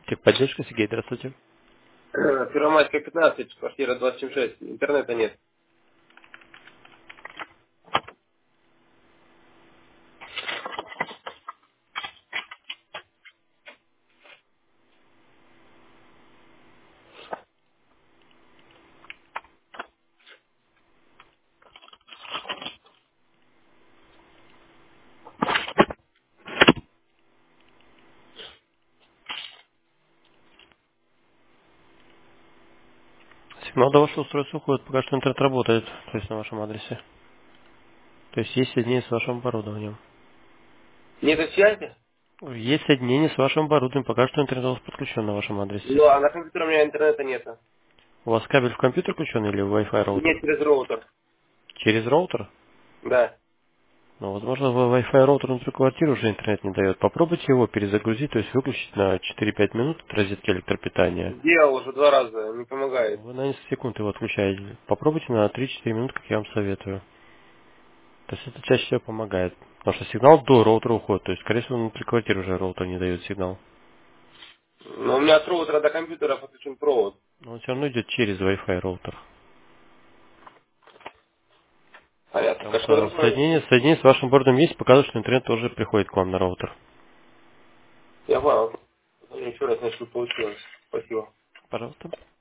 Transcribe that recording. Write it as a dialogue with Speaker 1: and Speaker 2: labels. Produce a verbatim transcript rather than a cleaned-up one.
Speaker 1: Техподдержка, Сергей, здравствуйте.
Speaker 2: Первомайская пятнадцать, квартира двадцать семь шесть. Интернета нет.
Speaker 1: Сигнал до вашего устройства уходит, пока что интернет работает, то есть на вашем адресе. То есть есть соединение с вашим оборудованием.
Speaker 2: Нет связи?
Speaker 1: Есть соединение с вашим оборудованием, пока что интернет у вас подключен на вашем адресе.
Speaker 2: Ну, а на компьютере у меня интернета нет.
Speaker 1: У вас кабель в компьютер включен или в Wi-Fi роутер?
Speaker 2: Нет через роутер.
Speaker 1: Через роутер?
Speaker 2: Да.
Speaker 1: Ну, возможно, в Wi-Fi роутер внутри квартиры уже интернет не дает. Попробуйте его перезагрузить, то есть выключить на четыре-пять минут от розетки электропитания.
Speaker 2: Сделал уже два раза, не помогает.
Speaker 1: Вы на несколько секунд его отключаете. Попробуйте на три-четыре минуты, как я вам советую. То есть это чаще всего помогает. Потому что сигнал до роутера уходит. То есть, скорее всего, внутри квартиры уже роутер не дает сигнал.
Speaker 2: Но у меня от роутера до компьютера подключен провод.
Speaker 1: Но он все равно идет через Wi-Fi роутер.
Speaker 2: Понятно.
Speaker 1: Потому
Speaker 2: Так что
Speaker 1: что
Speaker 2: другое?
Speaker 1: соединение, соединение с вашим бордом есть, показывает, что интернет тоже приходит к вам на роутер.
Speaker 2: Я понял. Еще раз, значит, получилось. Спасибо.
Speaker 1: Пожалуйста.